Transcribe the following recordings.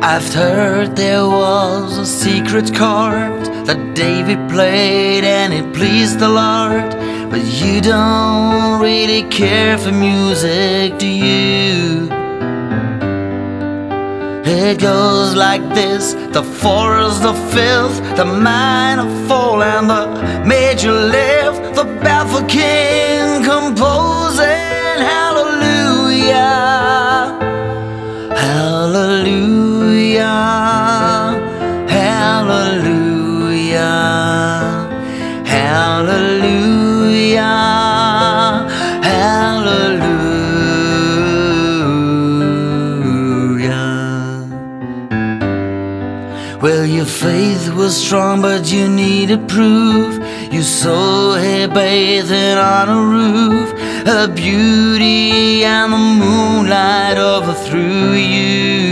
I've heard there was a secret chord that David played and it pleased the Lord. But you don't really care for music, do you? It goes like this: the forest, the fifth, the minor fall, and the major lift. The baffled king composing hallelujah, hallelujah, hallelujah, hallelujah, hallelujah. Well, your faith was strong, but you needed proof. You saw her bathing on a roof, her beauty and the moonlight overthrew you.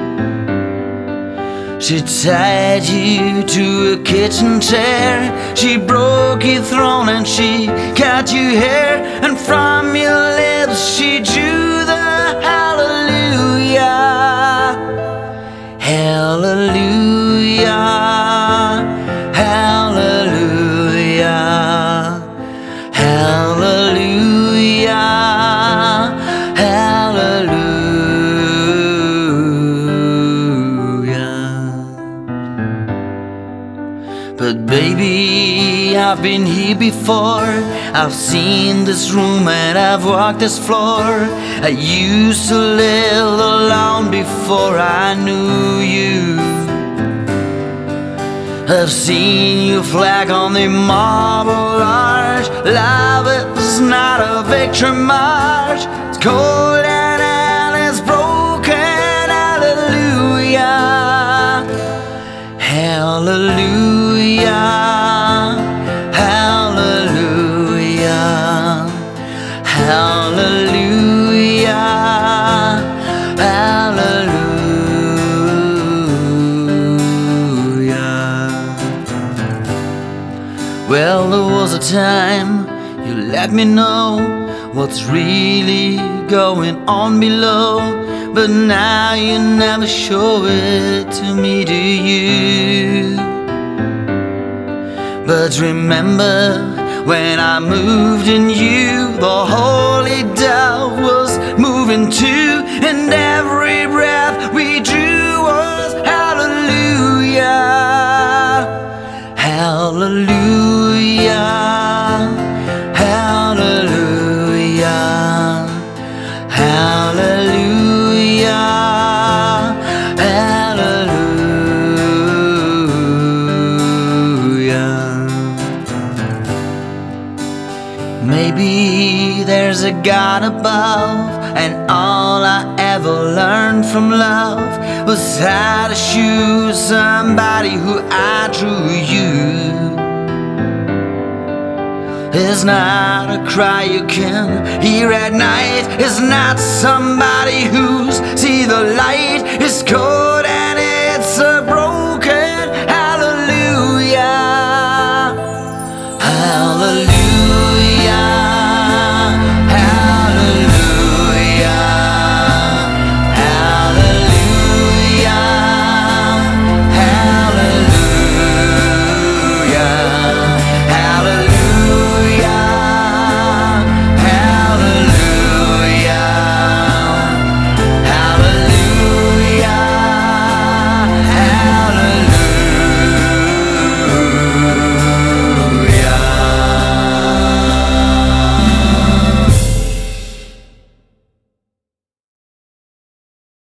She tied you to a kitchen chair, she broke your throne and she cut your hair, and from your lips she drew the hallelujah, hallelujah, hallelujah, hallelujah, hallelujah. But baby, I've been here before. I've seen this room and I've walked this floor. I used to live alone before I knew you. I've seen you flag on the marble arch. Love is not a victory march. It's cold and hell is broken. Hallelujah, hallelujah, hallelujah, hallelujah, hallelujah. Well, there was a time you let me know what's really going on below, but now you never show it to me, do you? But remember when I moved in you, the holy dove was moving too, and every breath we drew was hallelujah, hallelujah, hallelujah, hallelujah, hallelujah. Maybe there's a God above, and all I ever learned from love was how to choose somebody who I drew you. It's not a cry you can hear at night. It's not somebody who's see the light. It's cold